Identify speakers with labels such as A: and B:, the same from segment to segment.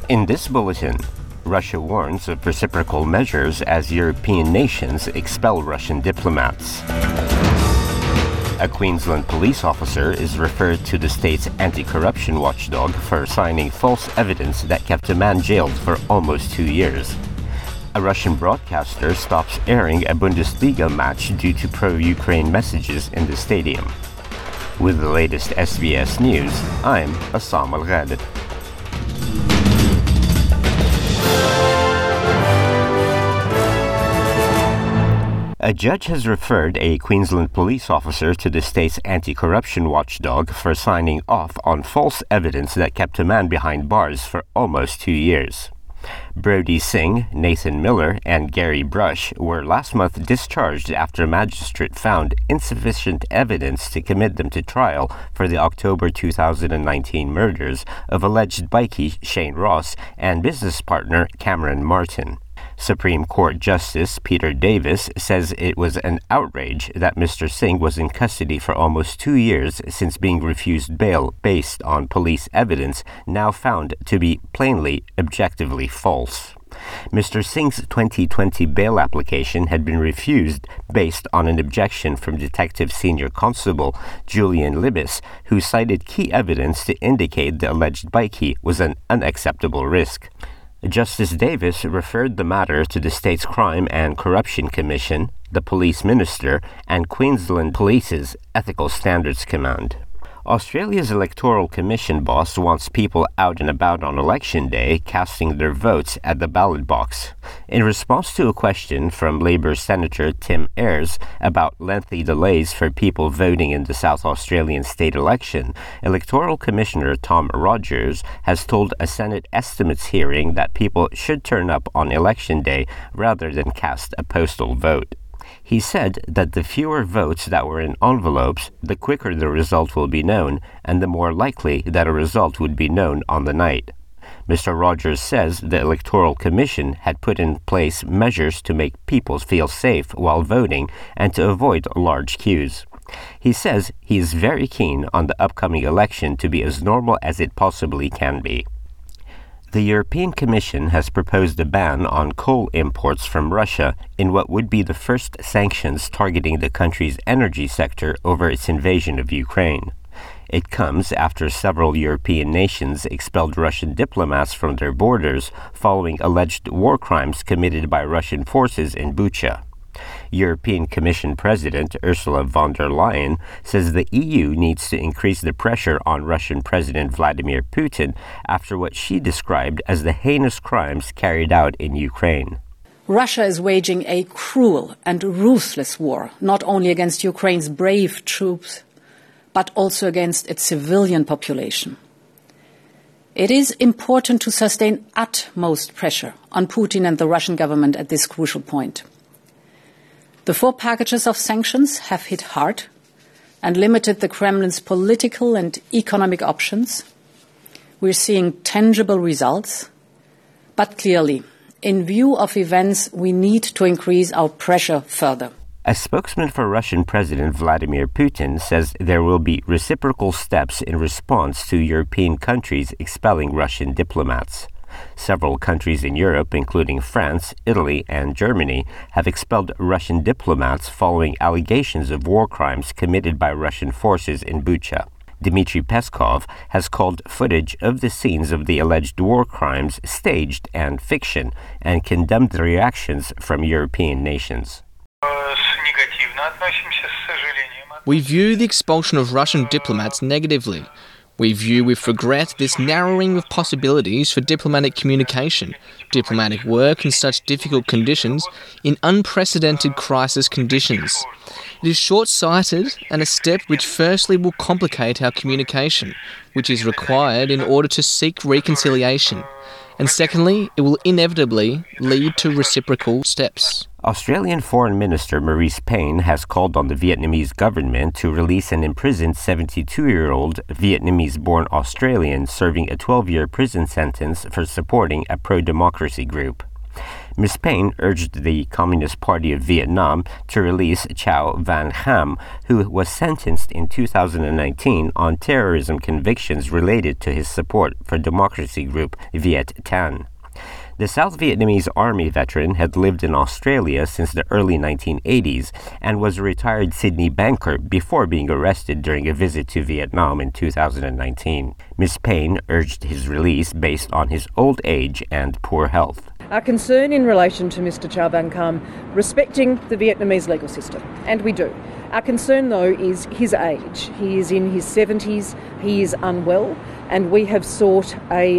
A: In this bulletin, Russia warns of reciprocal measures as European nations expel Russian diplomats. A Queensland police officer is referred to the state's anti-corruption watchdog for signing false evidence that kept a man jailed for almost 2 years. A Russian broadcaster stops airing a Bundesliga match due to pro-Ukraine messages in the stadium. With the latest SBS News, I'm Assam Al-Ghalib. A judge has referred a Queensland police officer to the state's anti-corruption watchdog for signing off on false evidence that kept a man behind bars for almost 2 years. Brodie Singh, Nathan Miller, and Gary Brush were last month discharged after a magistrate found insufficient evidence to commit them to trial for the October 2019 murders of alleged bikie Shane Ross and business partner Cameron Martin. Supreme Court Justice Peter Davis says it was an outrage that Mr. Singh was in custody for almost 2 years since being refused bail based on police evidence now found to be plainly, objectively false. Mr. Singh's 2020 bail application had been refused based on an objection from Detective Senior Constable Julian Libis, who cited key evidence to indicate the alleged bikie was an unacceptable risk. Justice Davis referred the matter to the state's Crime and Corruption Commission, the Police Minister, and Queensland Police's Ethical Standards Command. Australia's Electoral Commission boss wants people out and about on election day casting their votes at the ballot box. In response to a question from Labor Senator Tim Ayres about lengthy delays for people voting in the South Australian state election, Electoral Commissioner Tom Rogers has told a Senate estimates hearing that people should turn up on election day rather than cast a postal vote. He said that the fewer votes that were in envelopes, the quicker the result will be known, and the more likely that a result would be known on the night. Mr. Rogers says the Electoral Commission had put in place measures to make people feel safe while voting and to avoid large queues. He says he is very keen on the upcoming election to be as normal as it possibly can be. The European Commission has proposed a ban on coal imports from Russia in what would be the first sanctions targeting the country's energy sector over its invasion of Ukraine. It comes after several European nations expelled Russian diplomats from their borders following alleged war crimes committed by Russian forces in Bucha. European Commission President Ursula von der Leyen says the EU needs to increase the pressure on Russian President Vladimir Putin after what she described as the heinous crimes carried out in Ukraine.
B: Russia is waging a cruel and ruthless war, not only against Ukraine's brave troops, but also against its civilian population. It is important to sustain utmost pressure on Putin and the Russian government at this crucial point. The 4 packages of sanctions have hit hard and limited the Kremlin's political and economic options. We're seeing tangible results, but clearly, in view of events, we need to increase our pressure further.
A: A spokesman for Russian President Vladimir Putin says there will be reciprocal steps in response to European countries expelling Russian diplomats. Several countries in Europe, including France, Italy, and Germany, have expelled Russian diplomats following allegations of war crimes committed by Russian forces in Bucha. Dmitry Peskov has called footage of the scenes of the alleged war crimes staged and fiction and condemned the reactions from European nations.
C: We view the expulsion of Russian diplomats negatively. We view with regret this narrowing of possibilities for diplomatic communication, diplomatic work in such difficult conditions, in unprecedented crisis conditions. It is short-sighted and a step which firstly will complicate our communication, which is required in order to seek reconciliation. And secondly, it will inevitably lead to reciprocal steps.
A: Australian Foreign Minister Marise Payne has called on the Vietnamese government to release an imprisoned 72-year-old Vietnamese-born Australian serving a 12-year prison sentence for supporting a pro-democracy group. Ms. Payne urged the Communist Party of Vietnam to release Chow Van Ham, who was sentenced in 2019 on terrorism convictions related to his support for democracy group Viet Thanh. The South Vietnamese Army veteran had lived in Australia since the early 1980s and was a retired Sydney banker before being arrested during a visit to Vietnam in 2019. Ms. Payne urged his release based on his old age and poor health.
D: Our concern in relation to Mr. Chow Van Kam, respecting the Vietnamese legal system, and we do. Our concern, though, is his age. He is in his 70s, he is unwell, and we have sought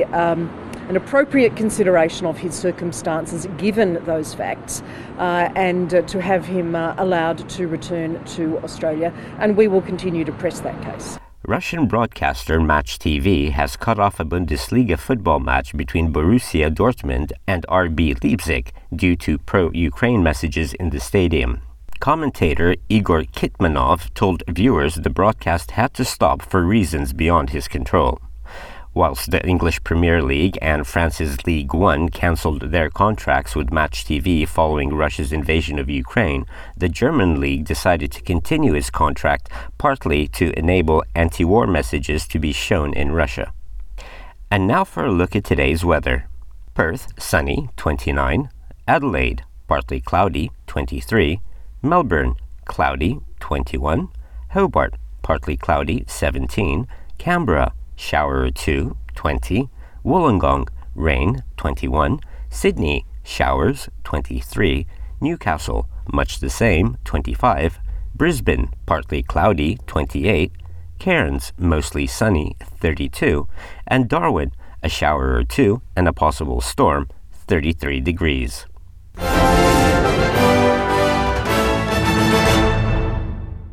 D: an appropriate consideration of his circumstances given those facts and to have him allowed to return to Australia, and we will continue to press that case.
A: Russian broadcaster Match TV has cut off a Bundesliga football match between Borussia Dortmund and RB Leipzig due to pro-Ukraine messages in the stadium. Commentator Igor Kitmanov told viewers the broadcast had to stop for reasons beyond his control. Whilst the English Premier League and France's Ligue 1 cancelled their contracts with Match TV following Russia's invasion of Ukraine, the German league decided to continue its contract, partly to enable anti-war messages to be shown in Russia. And now for a look at today's weather. Perth, sunny, 29. Adelaide, partly cloudy, 23. Melbourne, cloudy, 21. Hobart, partly cloudy, 17. Canberra, shower or two, 20. Wollongong, rain, 21. Sydney, showers, 23. Newcastle, much the same, 25. Brisbane, partly cloudy, 28. Cairns, mostly sunny, 32. And Darwin, a shower or two and a possible storm, 33 degrees.